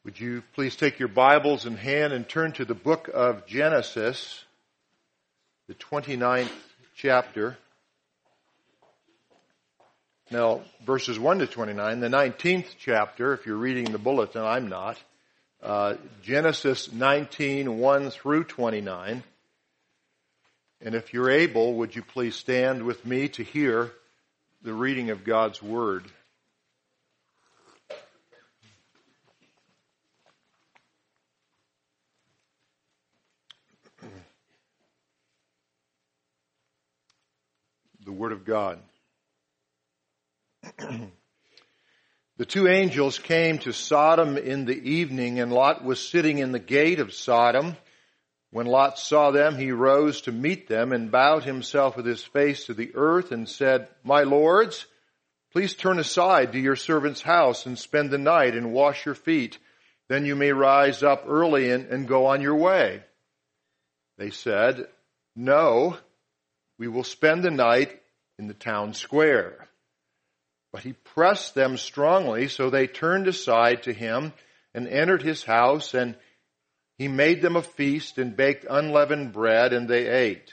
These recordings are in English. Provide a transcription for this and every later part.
Would you please take your Bibles in hand and turn to the book of Genesis, the 29th chapter. Now, verses 1 to 29, the 19th chapter, if you're reading the bulletin, I'm not. Genesis 19, 1 through 29. And if you're able, would you please stand with me to hear the reading of God's Word. The Word of God. The two angels came to Sodom in the evening, and Lot was sitting in the gate of Sodom. When Lot saw them, he rose to meet them and bowed himself with his face to the earth and said, "My lords, please turn aside to your servant's house and spend the night and wash your feet. Then you may rise up early and go on your way." They said, "No, we will spend the night in the town square." But he pressed them strongly, so they turned aside to him and entered his house, and he made them a feast and baked unleavened bread, and they ate.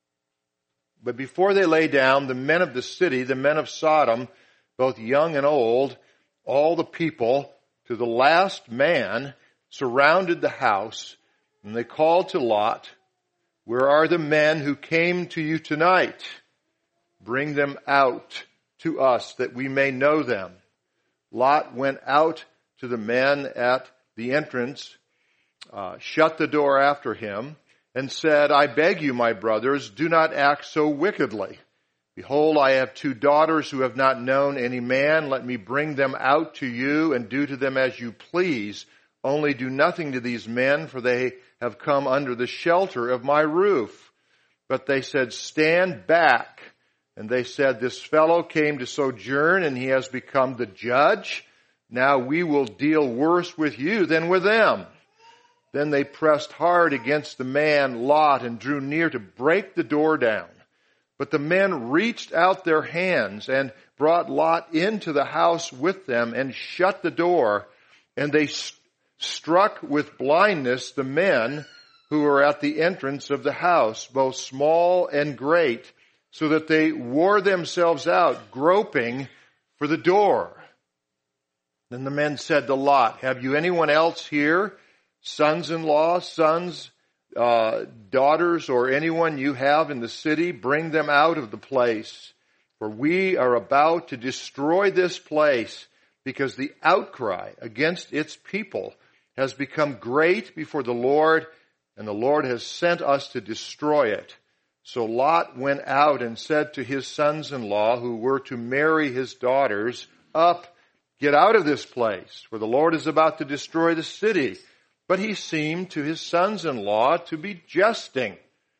But before they lay down, the men of the city, the men of Sodom, both young and old, all the people, to the last man, surrounded the house, and they called to Lot, "Where are the men who came to you tonight? Bring them out to us that we may know them." Lot went out to the men at the entrance, shut the door after him, and said, "I beg you, my brothers, do not act so wickedly. Behold, I have two daughters who have not known any man. Let me bring them out to you and do to them as you please. Only do nothing to these men, for they have come under the shelter of my roof." But they said, "Stand back." And they said, "This fellow came to sojourn, and he has become the judge. Now we will deal worse with you than with them." Then they pressed hard against the man Lot and drew near to break the door down. But the men reached out their hands and brought Lot into the house with them and shut the door. And they struck with blindness the men who were at the entrance of the house, both small and great, so that they wore themselves out, groping for the door. Then the men said to Lot, "Have you anyone else here, sons-in-law, sons, daughters, or anyone you have in the city? Bring them out of the place. For we are about to destroy this place, because the outcry against its people has become great before the Lord, and the Lord has sent us to destroy it." So Lot went out and said to his sons-in-law who were to marry his daughters, "Up, get out of this place, for the Lord is about to destroy the city." But he seemed to his sons-in-law to be jesting.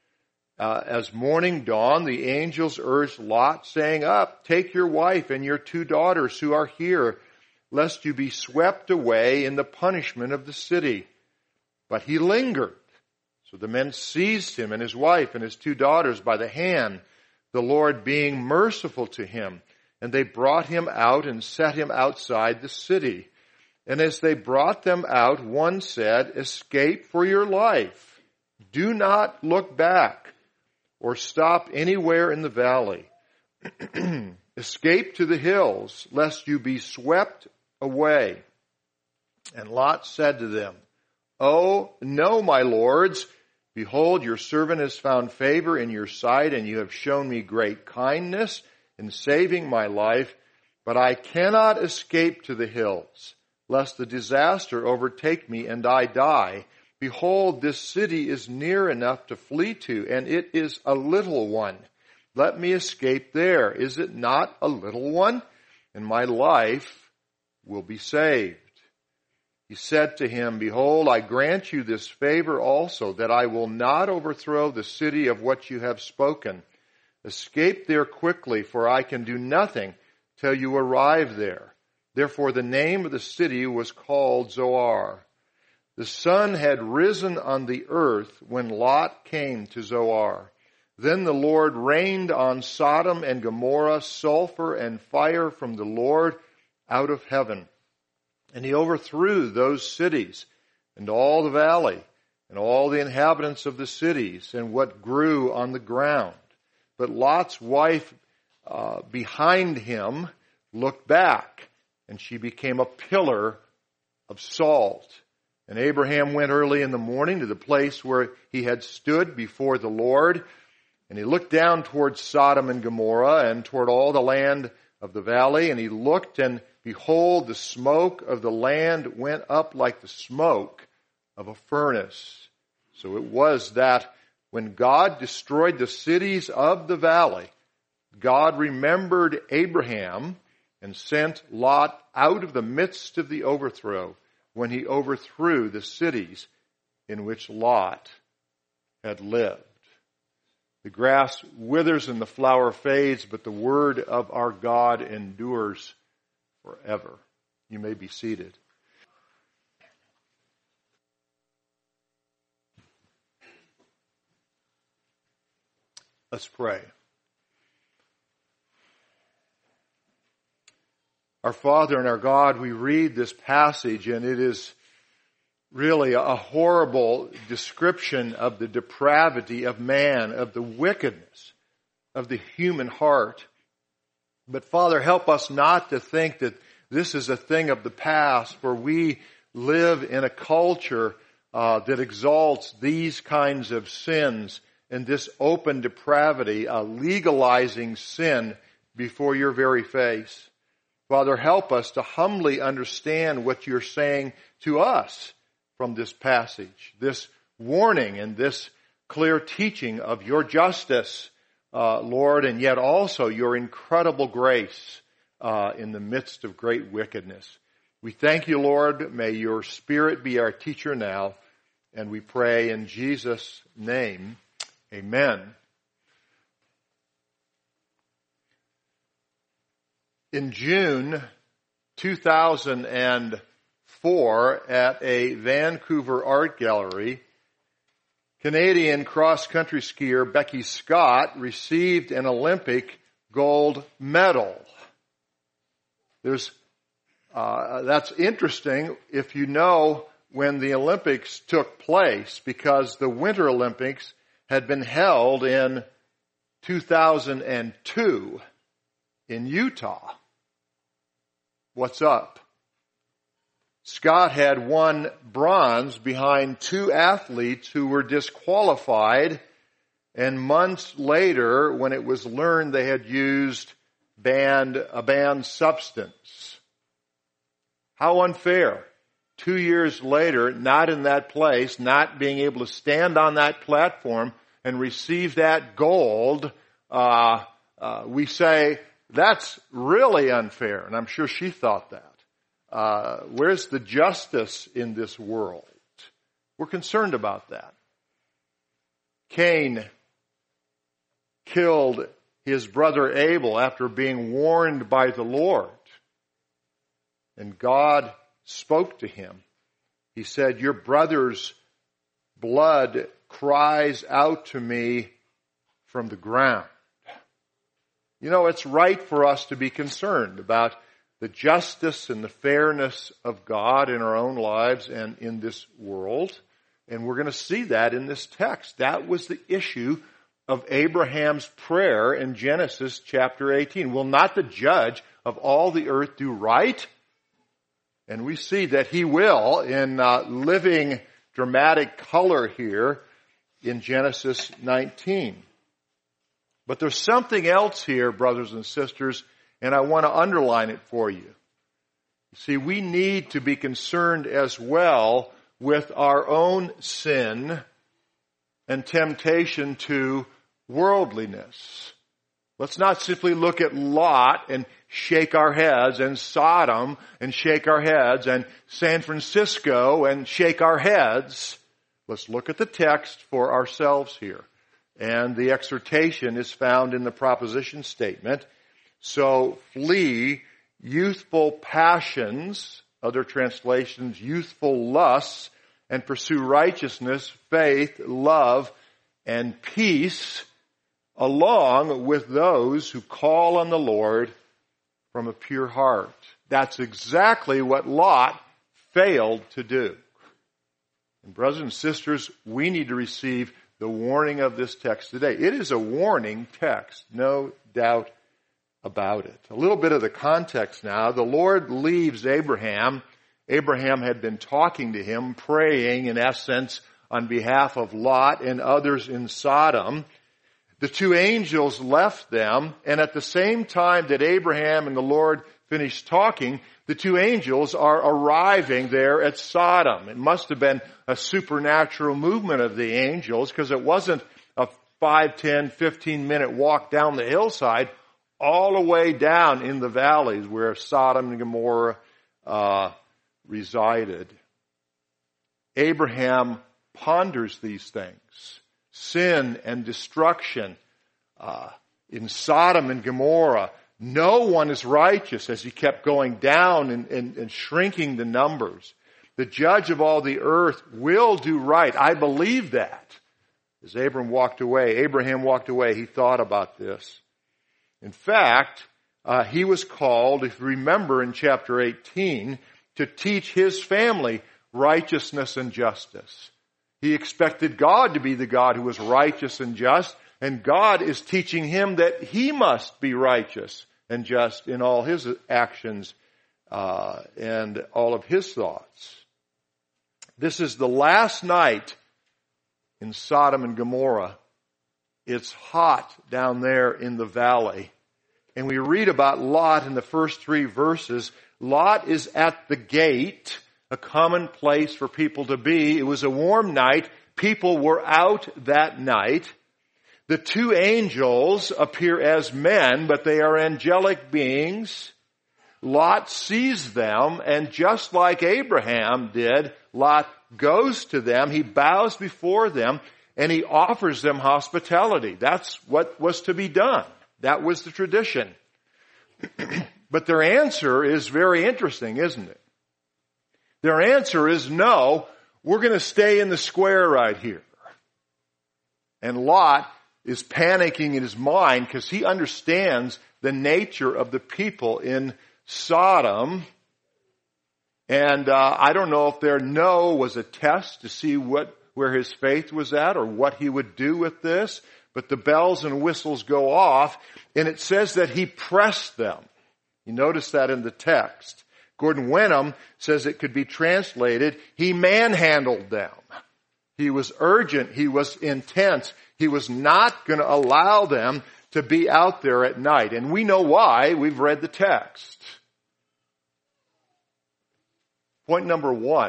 As morning dawned, the angels urged Lot, saying, "Up, take your wife and your two daughters who are here, lest you be swept away in the punishment of the city." But he lingered. So the men seized him and his wife and his two daughters by the hand, the Lord being merciful to him. And they brought him out and set him outside the city. And as they brought them out, one said, "Escape for your life. Do not look back or stop anywhere in the valley. Escape to the hills, lest you be swept away." And Lot said to them, "Oh, no, my lords. Behold, your servant has found favor in your sight, and you have shown me great kindness in saving my life. But I cannot escape to the hills, lest the disaster overtake me and I die. Behold, this city is near enough to flee to, and it is a little one. Let me escape there. Is it not a little one? And my life will be saved." He said to him, "Behold, I grant you this favor also, that I will not overthrow the city of what you have spoken. Escape there quickly, for I can do nothing till you arrive there." Therefore the name of the city was called Zoar. The sun had risen on the earth when Lot came to Zoar. Then the Lord rained on Sodom and Gomorrah sulfur and fire from the Lord out of heaven. And he overthrew those cities and all the valley and all the inhabitants of the cities and what grew on the ground. But Lot's wife behind him looked back, and she became a pillar of salt. And Abraham went early in the morning to the place where he had stood before the Lord, and he looked down toward Sodom and Gomorrah and toward all the land of the valley, and he looked, and behold, the smoke of the land went up like the smoke of a furnace. So it was that when God destroyed the cities of the valley, God remembered Abraham and sent Lot out of the midst of the overthrow when he overthrew the cities in which Lot had lived. The grass withers and the flower fades, but the word of our God endures forever. You may be seated. Let's pray. Our Father and our God, we read this passage, and it is really a horrible description of the depravity of man, of the wickedness of the human heart. But Father, help us not to think that this is a thing of the past, for we live in a culture that exalts these kinds of sins and this open depravity, legalizing sin before your very face. Father, help us to humbly understand what you're saying to us from this passage, this warning and this clear teaching of your justice, Lord, and yet also your incredible grace in the midst of great wickedness. We thank you, Lord. May your Spirit be our teacher now, and we pray in Jesus' name. Amen. In June 2004, at a Vancouver art gallery, Canadian cross-country skier Becky Scott received an Olympic gold medal. That's interesting if you know when the Olympics took place, because the Winter Olympics had been held in 2002 in Utah. What's up? Scott had won bronze behind two athletes who were disqualified, and months later, when it was learned they had used a banned substance. How unfair. 2 years later, not in that place, not being able to stand on that platform and receive that gold, we say, that's really unfair. And I'm sure she thought that. Where's the justice in this world? We're concerned about that. Cain killed his brother Abel after being warned by the Lord. And God spoke to him. He said, your brother's blood cries out to me from the ground. You know, it's right for us to be concerned about the justice and the fairness of God in our own lives and in this world. And we're going to see that in this text. That was the issue of Abraham's prayer in Genesis chapter 18. Will not the judge of all the earth do right? And we see that he will in living dramatic color here in Genesis 19. But there's something else here, brothers and sisters, and I want to underline it for you. See, we need to be concerned as well with our own sin and temptation to worldliness. Let's not simply look at Lot and shake our heads, and Sodom and shake our heads, and San Francisco and shake our heads. Let's look at the text for ourselves here. And the exhortation is found in the proposition statement. So flee youthful passions, other translations, youthful lusts, and pursue righteousness, faith, love, and peace, along with those who call on the Lord from a pure heart. That's exactly what Lot failed to do. And brothers and sisters, we need to receive the warning of this text today. It is a warning text, no doubt about it. A little bit of the context now. The Lord leaves Abraham. Abraham had been talking to him, praying in essence on behalf of Lot and others in Sodom. The two angels left them, and at the same time that Abraham and the Lord finished talking, the two angels are arriving there at Sodom. It must have been a supernatural movement of the angels, because it wasn't a 5, 10, 15-minute walk down the hillside, all the way down in the valleys where Sodom and Gomorrah resided. Abraham ponders these things. Sin and destruction in Sodom and Gomorrah. No one is righteous, as he kept going down and shrinking the numbers. The judge of all the earth will do right. I believe that. As Abraham walked away, he thought about this. In fact, he was called, if you remember in chapter 18, to teach his family righteousness and justice. He expected God to be the God who was righteous and just, and God is teaching him that he must be righteous and just in all his actions and all of his thoughts. This is the last night in Sodom and Gomorrah. It's hot down there in the valley. And we read about Lot in the first 3 verses. Lot is at the gate, a common place for people to be. It was a warm night. People were out that night. The two angels appear as men, but they are angelic beings. Lot sees them, and just like Abraham did, Lot goes to them, he bows before them, and he offers them hospitality. That's what was to be done. That was the tradition. But their answer is very interesting, isn't it? Their answer is, no, we're going to stay in the square right here. And Lot is panicking in his mind because he understands the nature of the people in Sodom. And I don't know if their no was a test to see where his faith was at or what he would do with this. But the bells and whistles go off, and it says that he pressed them. You notice that in the text. Gordon Wenham says it could be translated, he manhandled them. He was urgent. He was intense. He was not going to allow them to be out there at night. And we know why. We've read the text. Point number 1.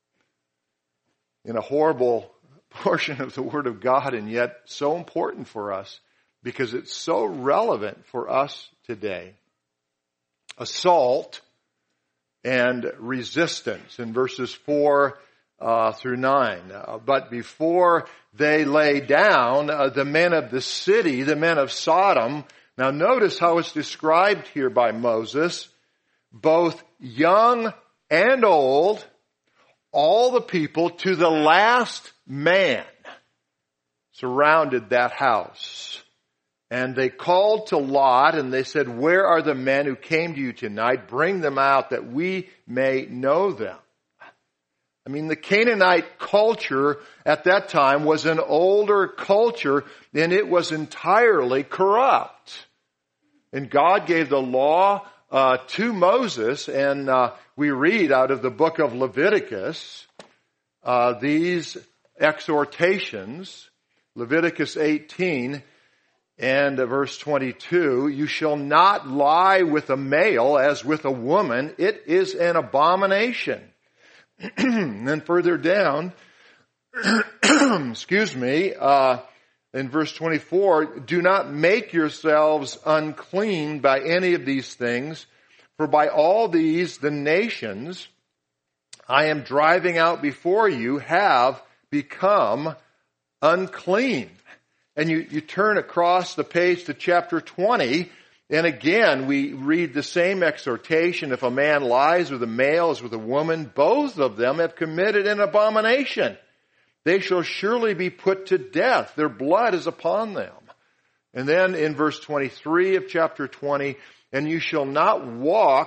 In a horrible portion of the Word of God, and yet so important for us because it's so relevant for us today. Assault and resistance in verses 4 through 9. But before they lay down, the men of the city, the men of Sodom, now notice how it's described here by Moses, both young and old, all the people to the last man surrounded that house. And they called to Lot and they said, where are the men who came to you tonight? Bring them out that we may know them. I mean, the Canaanite culture at that time was an older culture, and it was entirely corrupt. And God gave the law to Moses, and we read out of the book of Leviticus these exhortations. Leviticus 18 and verse 22, you shall not lie with a male as with a woman. It is an abomination. And then further down, in verse 24, do not make yourselves unclean by any of these things, for by all these the nations I am driving out before you have become unclean. And you turn across the page to chapter 20, and again we read the same exhortation. If a man lies with a male as with a woman, both of them have committed an abomination. They shall surely be put to death. Their blood is upon them. And then in verse 23 of chapter 20, and you shall not walk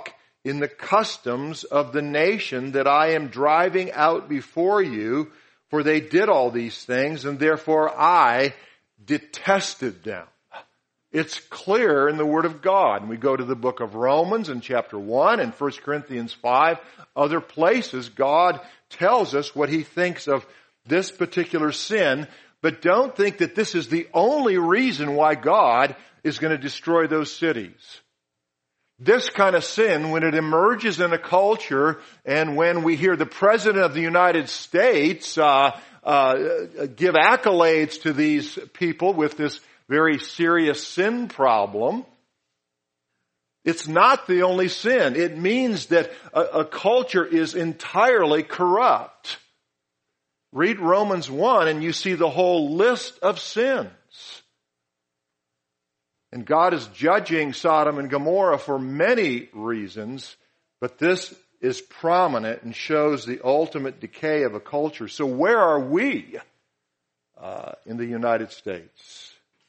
in the customs of the nation that I am driving out before you, for they did all these things, and therefore I detested them. It's clear in the Word of God. And we go to the book of Romans in chapter 1 and 1 Corinthians 5, other places, God tells us what He thinks of this particular sin, but don't think that this is the only reason why God is going to destroy those cities. This kind of sin, when it emerges in a culture, and when we hear the President of the United States give accolades to these people with this very serious sin problem, it's not the only sin. It means that a culture is entirely corrupt. Read Romans 1 and you see the whole list of sins. And God is judging Sodom and Gomorrah for many reasons, but this is prominent and shows the ultimate decay of a culture. So where are we in the United States?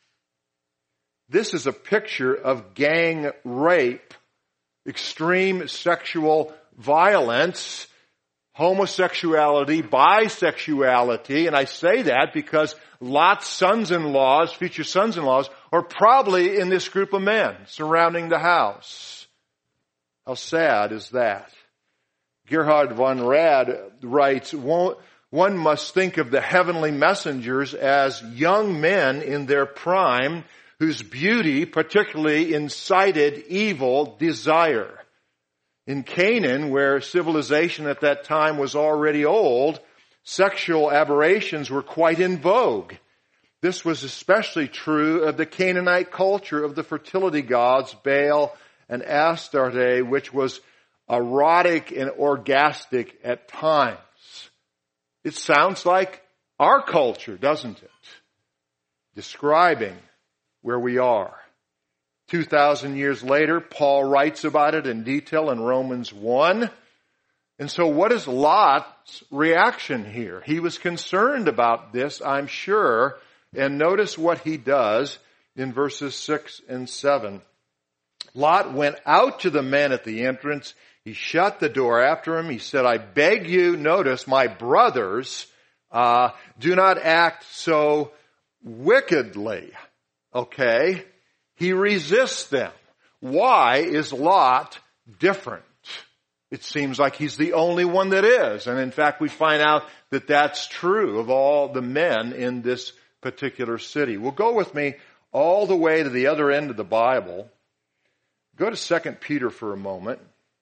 This is a picture of gang rape, extreme sexual violence, homosexuality, bisexuality, and I say that because Lot's sons-in-laws, future sons-in-laws, are probably in this group of men surrounding the house. How sad is that? Gerhard von Rad writes, one must think of the heavenly messengers as young men in their prime whose beauty particularly incited evil desire. In Canaan, where civilization at that time was already old, sexual aberrations were quite in vogue. This was especially true of the Canaanite culture of the fertility gods, Baal and Astarte, which was erotic and orgastic at times. It sounds like our culture, doesn't it? Describing where we are. 2,000 years later, Paul writes about it in detail in Romans 1. And so what is Lot's reaction here? He was concerned about this, I'm sure. And notice what he does in verses 6 and 7. Lot went out to the men at the entrance. He shut the door after him. He said, I beg you, notice, my brothers, do not act so wickedly. Okay? He resists them. Why is Lot different? It seems like he's the only one that is. And in fact, we find out that that's true of all the men in this particular city. Well, go with me all the way to the other end of the Bible. Go to 2 Peter for a moment.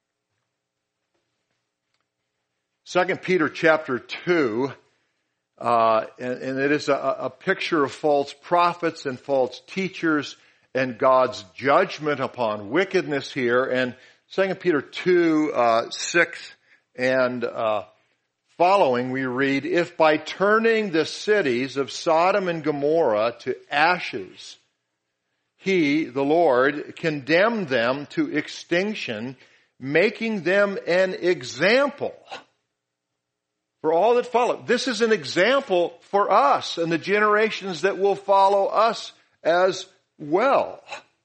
2 Peter chapter 2. And it is a picture of false prophets and false teachers and God's judgment upon wickedness here. And 2 Peter 2, 6 and following, we read, if by turning the cities of Sodom and Gomorrah to ashes, He, the Lord, condemned them to extinction, making them an example for all that followed. This is an example for us and the generations that will follow us as well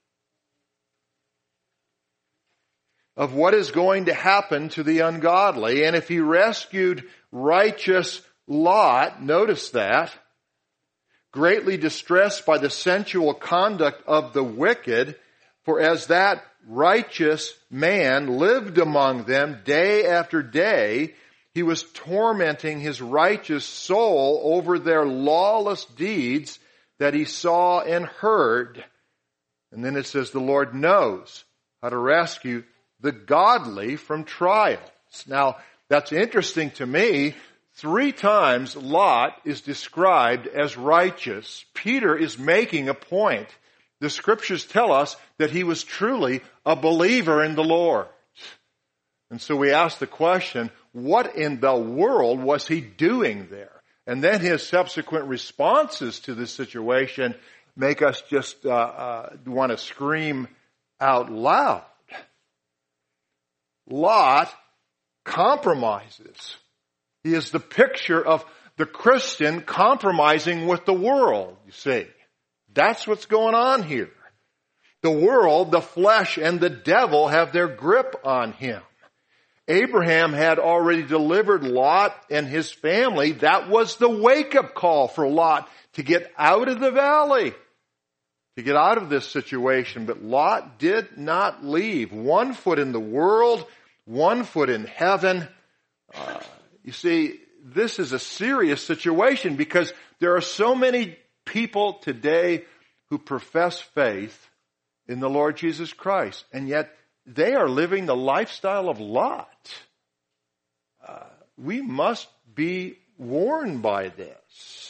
of what is going to happen to the ungodly. And if He rescued righteous Lot, notice that, greatly distressed by the sensual conduct of the wicked, for as that righteous man lived among them day after day, he was tormenting his righteous soul over their lawless deeds that he saw and heard. And then it says the Lord knows how to rescue the godly from trials. Now, that's interesting to me. 3 times Lot is described as righteous. Peter is making a point. The scriptures tell us that he was truly a believer in the Lord. And so we ask the question, what in the world was he doing there? And then his subsequent responses to this situation make us just want to scream out loud. Lot compromises. He is the picture of the Christian compromising with the world, you see. That's what's going on here. The world, the flesh, and the devil have their grip on him. Abraham had already delivered Lot and his family. That was the wake-up call for Lot to get out of the valley, to get out of this situation. But Lot did not leave. 1 foot in the world, 1 foot in heaven. You see, this is a serious situation because there are so many people today who profess faith in the Lord Jesus Christ, and yet they are living the lifestyle of Lot. We must be warned by this.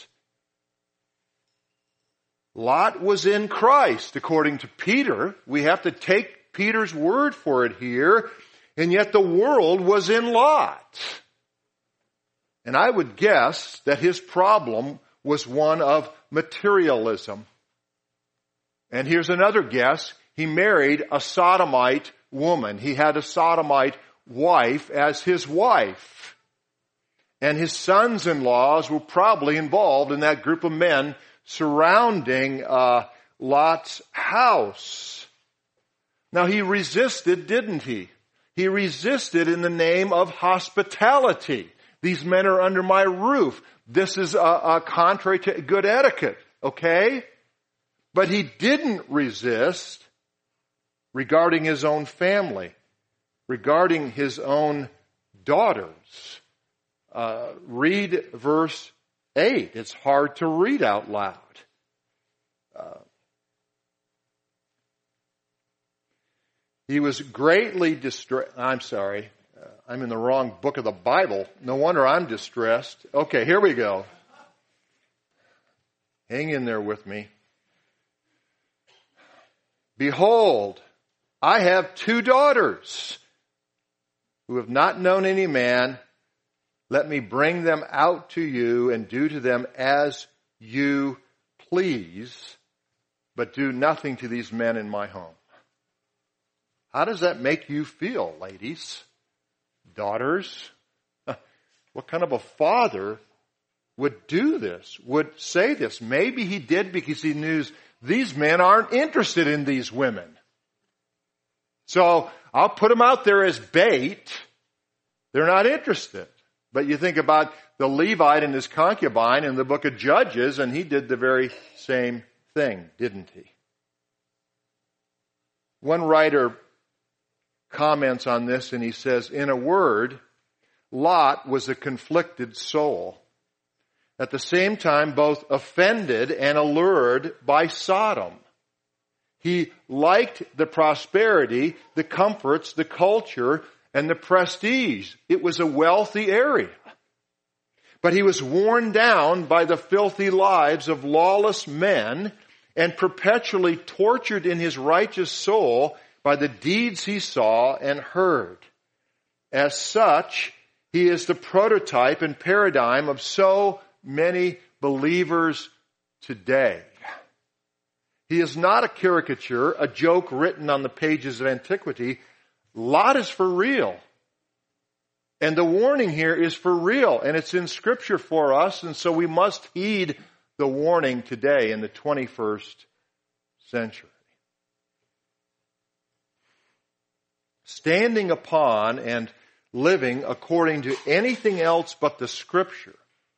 Lot was in Christ, according to Peter. We have to take Peter's word for it here, and yet the world was in Lot. And I would guess that his problem was one of materialism. And here's another guess. He married a sodomite woman. He had a sodomite wife as his wife. And his sons-in-laws were probably involved in that group of men surrounding Lot's house. Now he resisted, didn't he? He resisted in the name of hospitality. These men are under my roof. This is contrary to good etiquette, okay? But he didn't resist regarding his own family, regarding his own daughters. Read verse 8. It's hard to read out loud. He was greatly distressed. I'm sorry. I'm in the wrong book of the Bible. No wonder I'm distressed. Okay, here we go. Hang in there with me. Behold, I have 2 daughters who have not known any man. Let me bring them out to you and do to them as you please, but do nothing to these men in my home. How does that make you feel, ladies? Daughters? What kind of a father would do this, would say this? Maybe he did because he knew these men aren't interested in these women. So I'll put them out there as bait. They're not interested. But you think about the Levite and his concubine in the book of Judges, and he did the very same thing, didn't he? One writer comments on this and he says, in a word, Lot was a conflicted soul. At the same time, both offended and allured by Sodom. He liked the prosperity, the comforts, the culture, and the prestige. It was a wealthy area. But he was worn down by the filthy lives of lawless men and perpetually tortured in his righteous soul by the deeds he saw and heard. As such, he is the prototype and paradigm of so many believers today. He is not a caricature, a joke written on the pages of antiquity. Lot is for real. And the warning here is for real, and it's in Scripture for us, and so we must heed the warning today in the 21st century. Standing upon and living according to anything else but the Scripture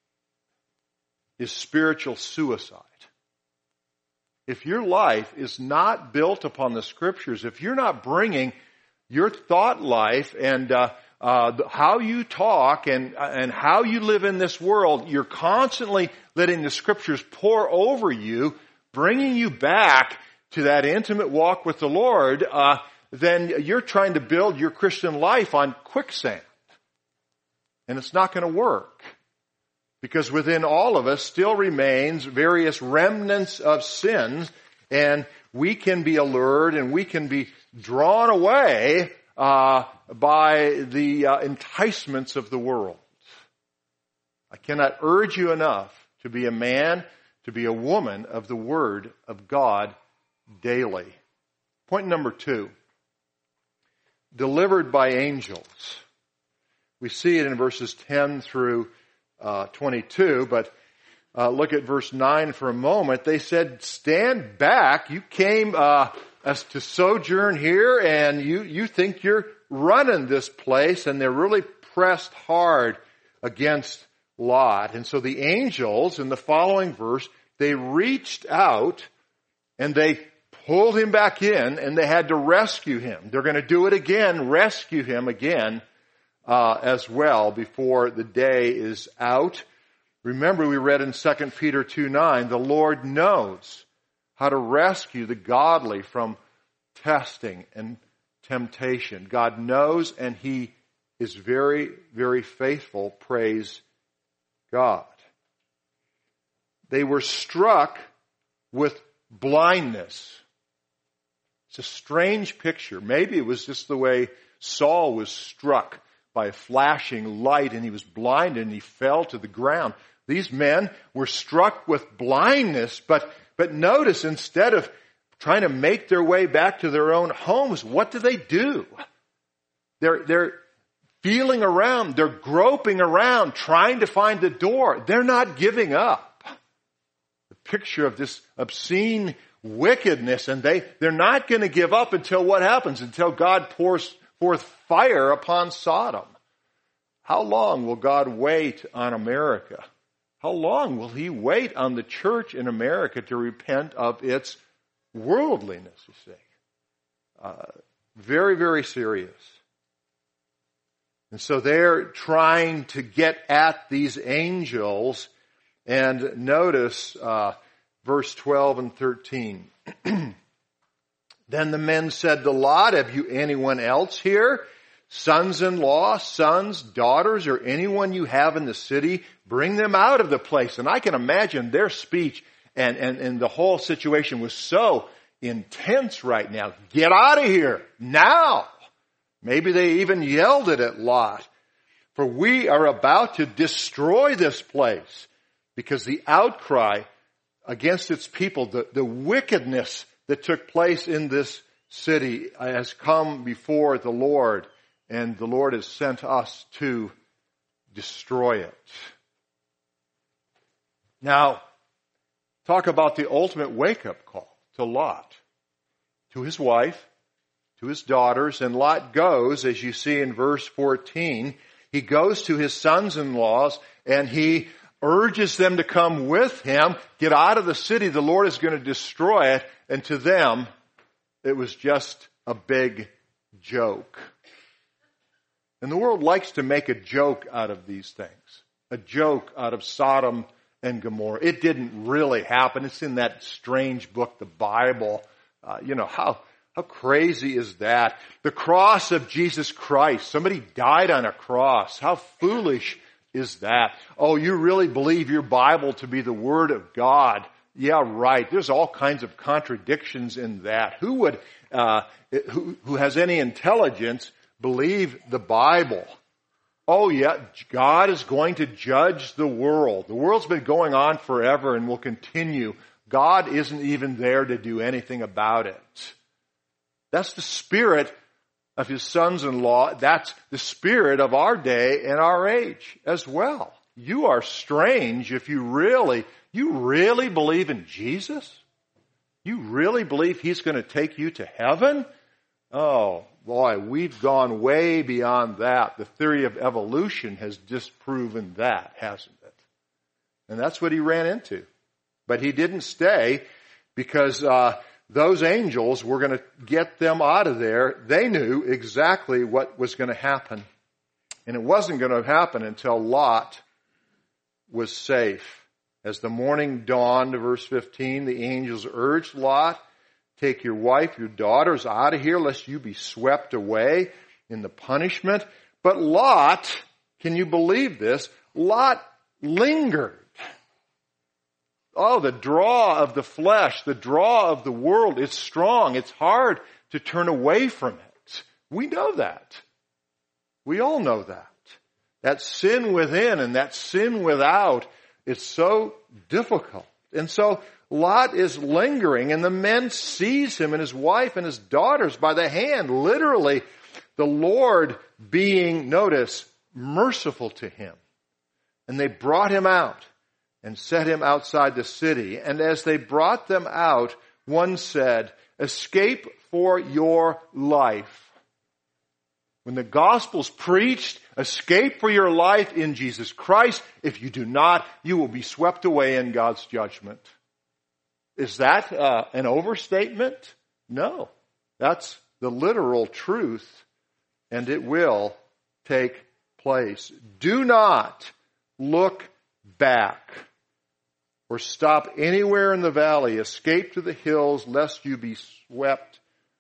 is spiritual suicide. If your life is not built upon the Scriptures, if you're not bringing your thought life and how you talk and how you live in this world, you're constantly letting the Scriptures pour over you, bringing you back to that intimate walk with the Lord, then you're trying to build your Christian life on quicksand. And it's not going to work. Because within all of us still remains various remnants of sins, and we can be allured and we can be drawn away by the enticements of the world. I cannot urge you enough to be a man, to be a woman of the Word of God daily. Point number 2. Delivered by angels. We see it in verses 10 through 22, but look at verse 9 for a moment. They said, stand back. You came as to sojourn here, and you think you're running this place, and they're really pressed hard against Lot. And so the angels in the following verse, they reached out and they pulled him back in, and they had to rescue him. They're going to do it again, rescue him again as well before the day is out. Remember, we read in 2 Peter 2:9, the Lord knows how to rescue the godly from testing and temptation. God knows, and He is very, very faithful. Praise God. They were struck with blindness. It's a strange picture. Maybe it was just the way Saul was struck by a flashing light, and he was blinded and he fell to the ground. These men were struck with blindness, but notice, instead of trying to make their way back to their own homes, what do? They're feeling around, they're groping around, trying to find the door. They're not giving up. The picture of this obscene wickedness, and they're not going to give up until what happens? Until God pours forth fire upon Sodom. How long will God wait on America? How long will He wait on the church in America to repent of its worldliness, you see? Very, very serious. And so they're trying to get at these angels. And notice verse 12 and 13. Then the men said to Lot, have you anyone else here? Sons-in-law, sons, daughters, or anyone you have in the city? Bring them out of the place. And I can imagine their speech and the whole situation was so intense right now. Get out of here now. Maybe they even yelled it at Lot. For we are about to destroy this place. Because the outcry against its people, the wickedness that took place in this city has come before the Lord. And the Lord has sent us to destroy it. Now, talk about the ultimate wake-up call to Lot, to his wife, to his daughters. And Lot goes, as you see in verse 14, he goes to his sons-in-laws and he urges them to come with him. Get out of the city. The Lord is going to destroy it. And to them, it was just a big joke. And the world likes to make a joke out of these things. A joke out of Sodom and Gomorrah. It didn't really happen. It's in that strange book, the Bible. How crazy is that? The cross of Jesus Christ. Somebody died on a cross. How foolish is that? Oh, you really believe your Bible to be the Word of God? Yeah, right. There's all kinds of contradictions in that. Who has any intelligence believe the Bible? Oh yeah, God is going to judge the world. The world's been going on forever and will continue. God isn't even there to do anything about it. That's the spirit of his sons-in-law. That's the spirit of our day and our age as well. You are strange if you really believe in Jesus? You really believe He's going to take you to heaven? Oh, boy, we've gone way beyond that. The theory of evolution has disproven that, hasn't it? And that's what he ran into. But he didn't stay because those angels were going to get them out of there. They knew exactly what was going to happen. And it wasn't going to happen until Lot was safe. As the morning dawned, verse 15, the angels urged Lot, take your wife, your daughters out of here, lest you be swept away in the punishment. But Lot, can you believe this? Lot lingered. Oh, the draw of the flesh, the draw of the world, it's strong. It's hard to turn away from it. We know that. We all know that. That sin within and that sin without, it's so difficult. And so Lot is lingering, and the men seize him and his wife and his daughters by the hand. Literally, the Lord being, notice, merciful to him. And they brought him out and set him outside the city. And as they brought them out, one said, Escape for your life. When the gospel's preached, escape for your life in Jesus Christ. If you do not, you will be swept away in God's judgment. Is that an overstatement? No. That's the literal truth, and it will take place. Do not look back or stop anywhere in the valley. Escape to the hills, lest you be swept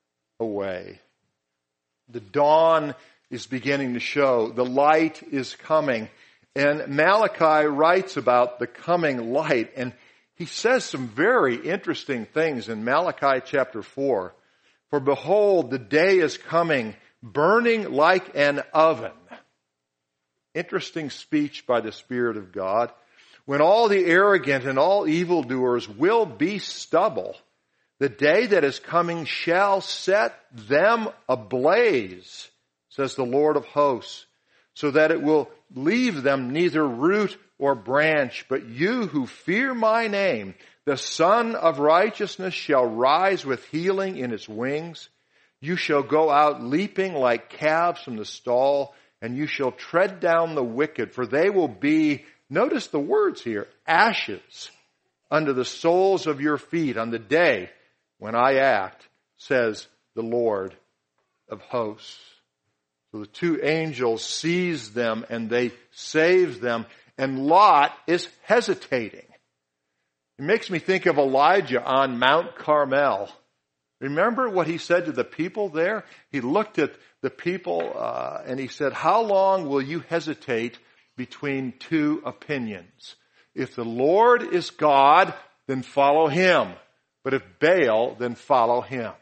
away. The dawn is beginning to show. The light is coming. And Malachi writes about the coming light. And he says some very interesting things in Malachi chapter 4. For behold, the day is coming, burning like an oven. Interesting speech by the Spirit of God. When all the arrogant and all evildoers will be stubble, the day that is coming shall set them ablaze, says the Lord of hosts, so that it will leave them neither root or branch. But you who fear my name, the Son of Righteousness shall rise with healing in its wings. You shall go out leaping like calves from the stall, and you shall tread down the wicked, for they will be, notice the words here, ashes under the soles of your feet on the day when I act, says the Lord of hosts. So the two angels seize them and they save them, and Lot is hesitating. It makes me think of Elijah on Mount Carmel. Remember what he said to the people there? He looked at the people and he said, how long will you hesitate between two opinions? If the Lord is God, then follow him. But if Baal, then follow him.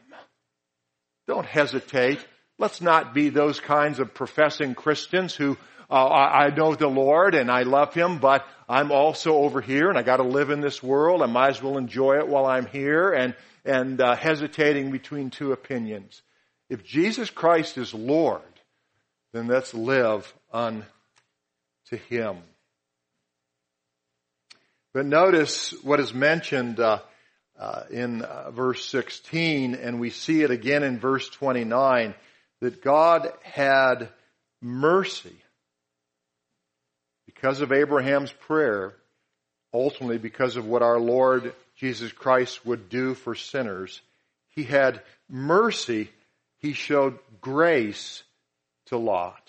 Don't hesitate. Let's not be those kinds of professing Christians who, I know the Lord and I love him, but I'm also over here and I got to live in this world. I might as well enjoy it while I'm here, and hesitating between two opinions. If Jesus Christ is Lord, then let's live unto him. But notice what is mentioned in verse 16, and we see it again in verse 29, that God had mercy because of Abraham's prayer, ultimately because of what our Lord Jesus Christ would do for sinners. He had mercy. He showed grace to Lot.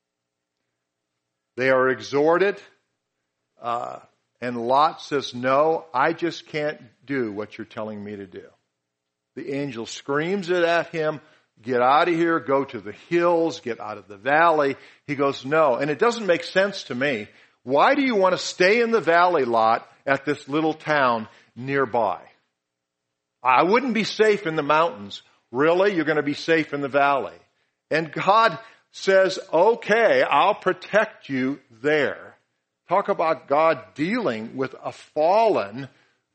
They are exhorted, and Lot says, no, I just can't do what you're telling me to do. The angel screams it at him, get out of here, go to the hills, get out of the valley. He goes, no. And it doesn't make sense to me. Why do you want to stay in the valley, Lot, at this little town nearby? I wouldn't be safe in the mountains. Really? You're going to be safe in the valley. And God says, okay, I'll protect you there. Talk about God dealing with a fallen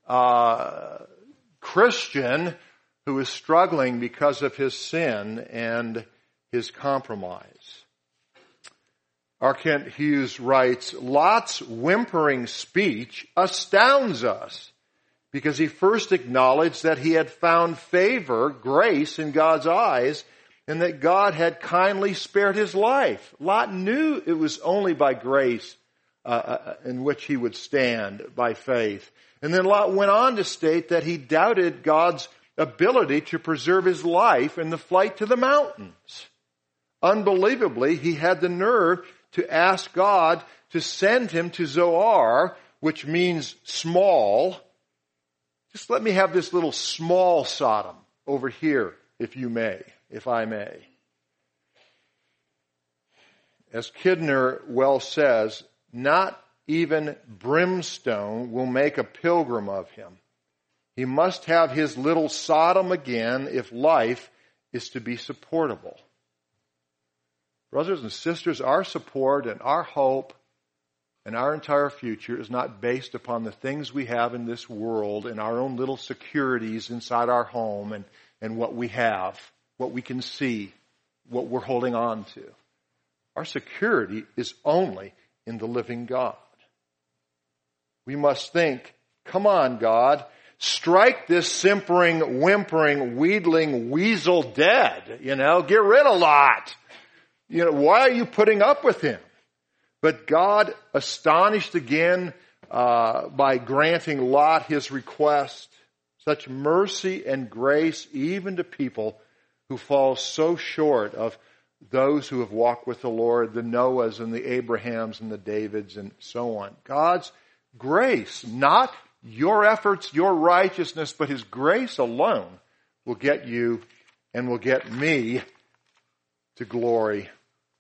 Christian who is struggling because of his sin and his compromise. R. Kent Hughes writes, Lot's whimpering speech astounds us because he first acknowledged that he had found favor, grace in God's eyes, and that God had kindly spared his life. Lot knew it was only by grace in which he would stand by faith. And then Lot went on to state that he doubted God's ability to preserve his life in the flight to the mountains. Unbelievably, he had the nerve to ask God to send him to Zoar, which means small. Just let me have this little small Sodom over here, if I may. As Kidner well says, not even brimstone will make a pilgrim of him. He must have his little Sodom again if life is to be supportable. Brothers and sisters, our support and our hope and our entire future is not based upon the things we have in this world and our own little securities inside our home and what we have, what we can see, what we're holding on to. Our security is only in the living God. We must think, come on, God, strike this simpering, whimpering, wheedling weasel dead. Get rid of Lot. Why are you putting up with him? But God astonished again by granting Lot his request. Such mercy and grace even to people who fall so short of those who have walked with the Lord, the Noahs and the Abrahams and the Davids and so on. God's grace, not your efforts, your righteousness, but His grace alone will get you and will get me to glory.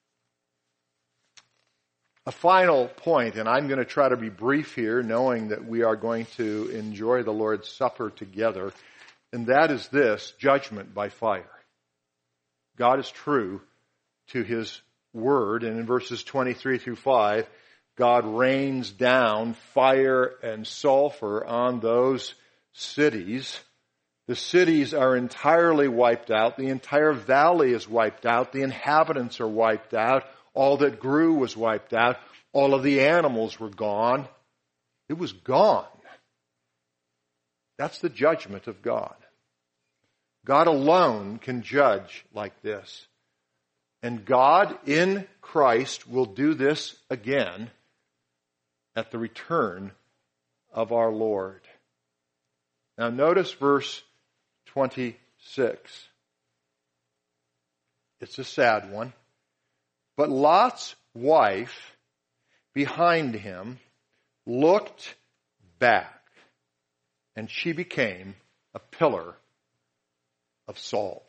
A final point, and I'm going to try to be brief here, knowing that we are going to enjoy the Lord's Supper together, and that is this: judgment by fire. God is true to His word, and in verses 23 through 5, God rains down fire and sulfur on those cities. The cities are entirely wiped out. The entire valley is wiped out. The inhabitants are wiped out. All that grew was wiped out. All of the animals were gone. It was gone. That's the judgment of God. God alone can judge like this. And God in Christ will do this again at the return of our Lord. Now notice verse 26. It's a sad one. But Lot's wife behind him looked back, and she became a pillar of salt.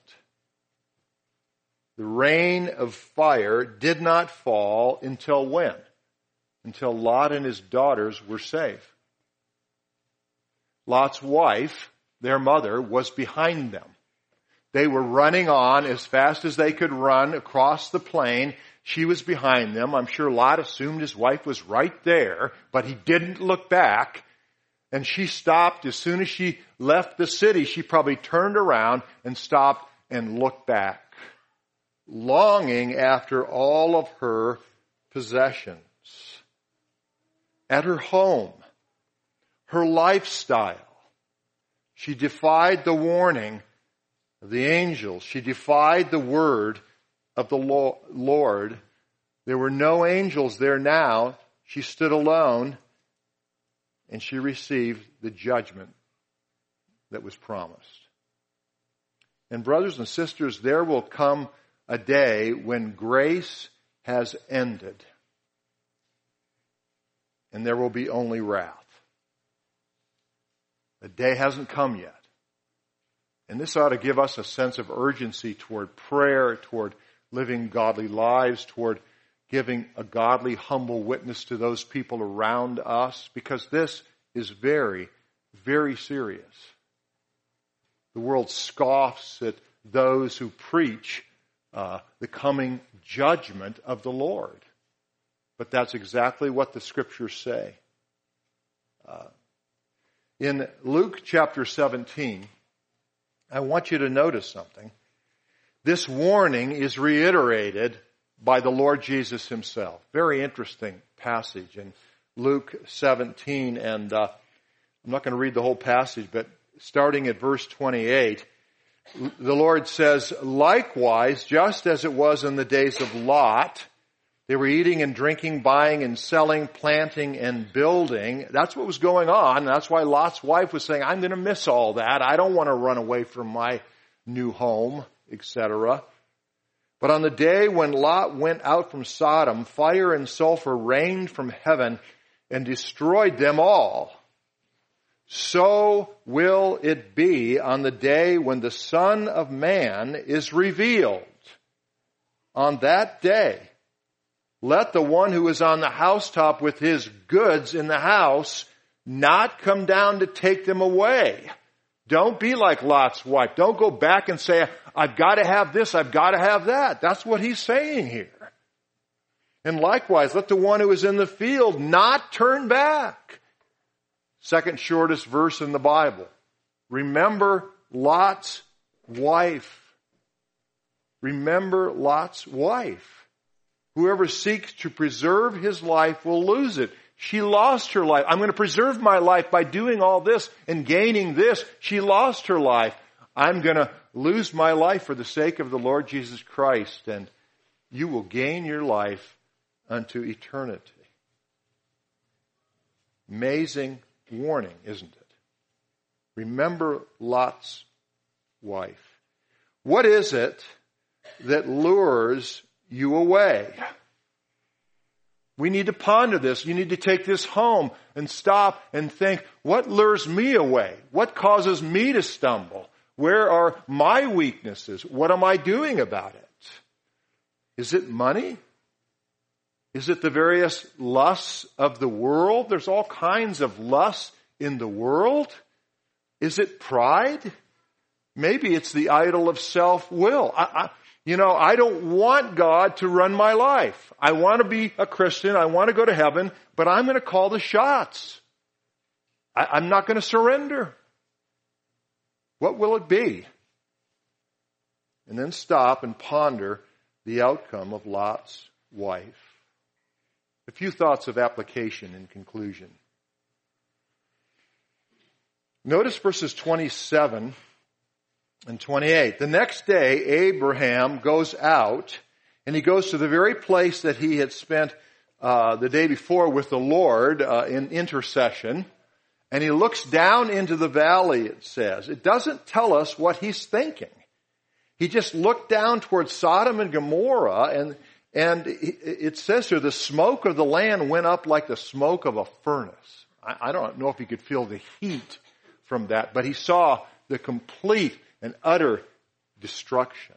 The rain of fire did not fall until when? Until Lot and his daughters were safe. Lot's wife, their mother, was behind them. They were running on as fast as they could run across the plain. She was behind them. I'm sure Lot assumed his wife was right there, but he didn't look back. And she stopped as soon as she left the city. She probably turned around and stopped and looked back, longing after all of her possessions. At her home, her lifestyle, she defied the warning of the angels. She defied the word of the Lord. There were no angels there now. She stood alone, and she received the judgment that was promised. And brothers and sisters, there will come a day when grace has ended, and there will be only wrath. The day hasn't come yet. And this ought to give us a sense of urgency toward prayer, toward living godly lives, toward giving a godly, humble witness to those people around us, because this is very, very serious. The world scoffs at those who preach the coming judgment of the Lord. But that's exactly what the Scriptures say. In Luke chapter 17, I want you to notice something. This warning is reiterated by the Lord Jesus Himself. Very interesting passage in Luke 17, and I'm not going to read the whole passage, but starting at verse 28, the Lord says, "Likewise, just as it was in the days of Lot, they were eating and drinking, buying and selling, planting and building." That's what was going on. That's why Lot's wife was saying, I'm going to miss all that. I don't want to run away from my new home, etc. But on the day when Lot went out from Sodom, fire and sulfur rained from heaven and destroyed them all. So will it be on the day when the Son of Man is revealed. On that day, let the one who is on the housetop with his goods in the house not come down to take them away. Don't be like Lot's wife. Don't go back and say, I've got to have this, I've got to have that. That's what he's saying here. And likewise, let the one who is in the field not turn back. Second shortest verse in the Bible. Remember Lot's wife. Remember Lot's wife. Whoever seeks to preserve his life will lose it. She lost her life. I'm going to preserve my life by doing all this and gaining this. She lost her life. I'm going to lose my life for the sake of the Lord Jesus Christ, and you will gain your life unto eternity. Amazing warning, isn't it? Remember Lot's wife. What is it that lures you away? We need to ponder this. You need to take this home and stop and think, what lures me away? What causes me to stumble? Where are my weaknesses? What am I doing about it? Is it money? Is it the various lusts of the world? There's all kinds of lusts in the world. Is it pride? Maybe it's the idol of self-will. I don't want God to run my life. I want to be a Christian. I want to go to heaven, but I'm going to call the shots. I'm not going to surrender. What will it be? And then stop and ponder the outcome of Lot's wife. A few thoughts of application in conclusion. Notice verses 27 and 28. The next day, Abraham goes out, and he goes to the very place that he had spent the day before with the Lord in intercession. And he looks down into the valley, it says. It doesn't tell us what he's thinking. He just looked down towards Sodom and Gomorrah, and it says here, the smoke of the land went up like the smoke of a furnace. I don't know if he could feel the heat from that, but he saw the complete and utter destruction.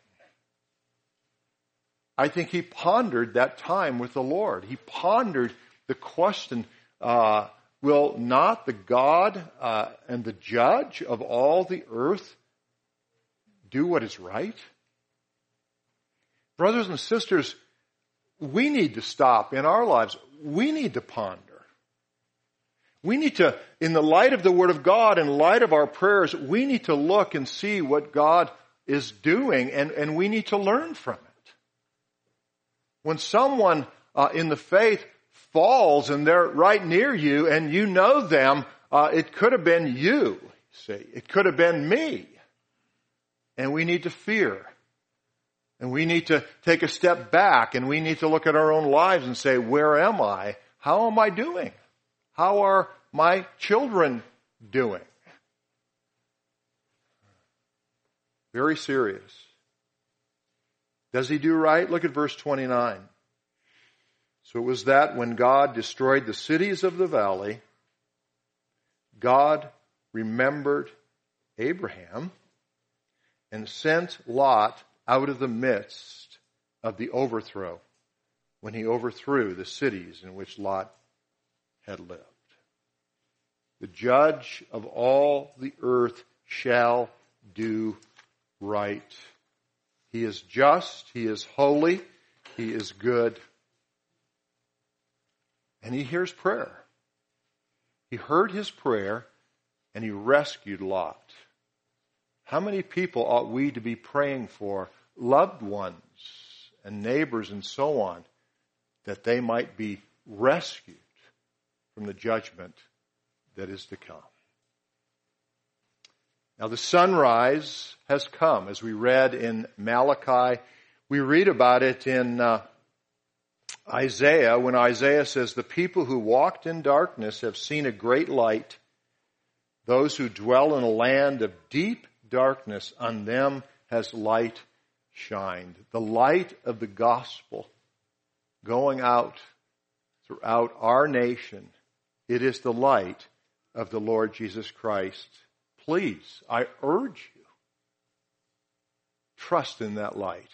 I think he pondered that time with the Lord. He pondered the question, will not the God and the judge of all the earth do what is right? Brothers and sisters, we need to stop in our lives. We need to ponder. We need to, in the light of the Word of God, in light of our prayers, we need to look and see what God is doing, and we need to learn from it. When someone in the faith falls and they're right near you and you know them, it could have been you, see. It could have been me. And we need to fear. And we need to take a step back, and we need to look at our own lives and say, where am I? How am I doing? How are my children doing? Very serious. Does he do right? Look at verse 29. So it was that when God destroyed the cities of the valley, God remembered Abraham and sent Lot out of the midst of the overthrow when he overthrew the cities in which Lot had lived. The judge of all the earth shall do right. He is just, he is holy, he is good. And he hears prayer. He heard his prayer and he rescued Lot. How many people ought we to be praying for, loved ones and neighbors and so on, that they might be rescued from the judgment that is to come? Now the sunrise has come, as we read in Malachi. We read about it in Isaiah, when Isaiah says, the people who walked in darkness have seen a great light. Those who dwell in a land of deep darkness, on them has light shined. The light of the gospel going out throughout our nation. It is the light of the Lord Jesus Christ. Please, I urge you, trust in that light.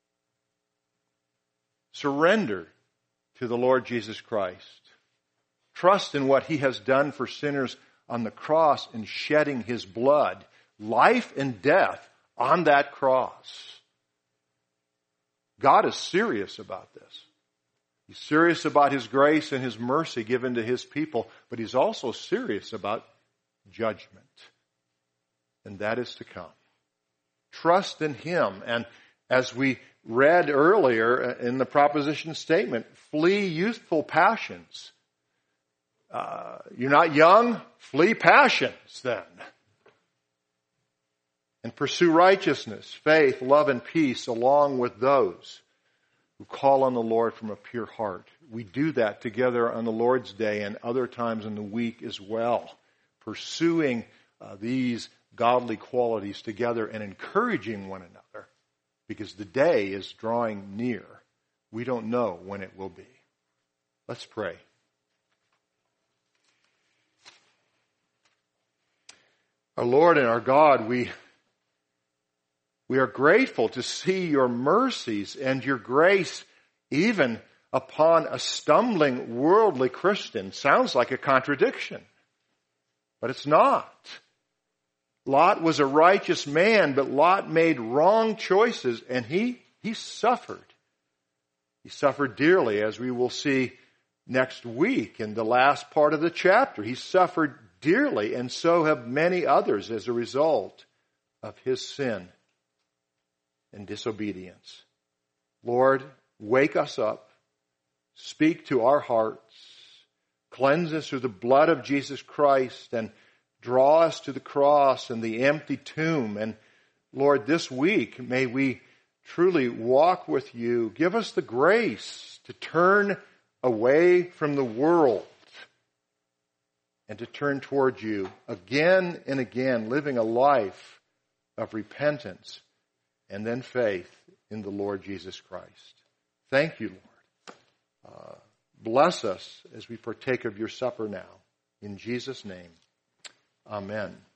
Surrender to the Lord Jesus Christ. Trust in what he has done for sinners on the cross in shedding his blood. Life and death on that cross. God is serious about this. He's serious about his grace and his mercy given to his people, but he's also serious about judgment. And that is to come. Trust in him. And as we read earlier in the proposition statement, flee youthful passions. you're not young, flee passions then. And pursue righteousness, faith, love, and peace along with those who call on the Lord from a pure heart. We do that together on the Lord's Day and other times in the week as well. Pursuing these godly qualities together and encouraging one another, because the day is drawing near. We don't know when it will be. Let's pray. Our Lord and our God, we are grateful to see your mercies and your grace even upon a stumbling worldly Christian. Sounds like a contradiction, but it's not. Lot was a righteous man, but Lot made wrong choices, and he suffered. He suffered dearly, as we will see next week in the last part of the chapter. He suffered dearly, and so have many others as a result of his sin and disobedience. Lord, wake us up. Speak to our hearts. Cleanse us through the blood of Jesus Christ and draw us to the cross and the empty tomb. And Lord, this week, may we truly walk with you. Give us the grace to turn away from the world and to turn toward you again and again, living a life of repentance and then faith in the Lord Jesus Christ. Thank you, Lord. Bless us as we partake of your supper now. In Jesus' name, amen.